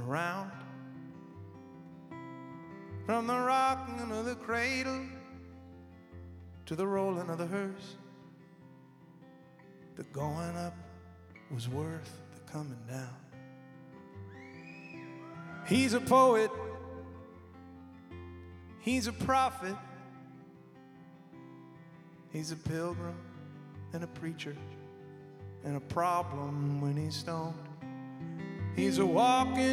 around. From the rocking of the cradle to the rolling of the hearse, the going up was worth the coming down. He's a poet, he's a prophet, he's a pilgrim and a preacher and a problem when he's stoned. He's a walking